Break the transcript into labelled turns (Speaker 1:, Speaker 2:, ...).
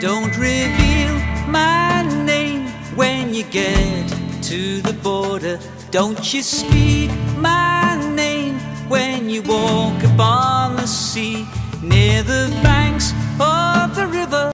Speaker 1: Don't reveal my name when you get to the border. Don't you speak my name when you walk upon the sea, near the banks of the river.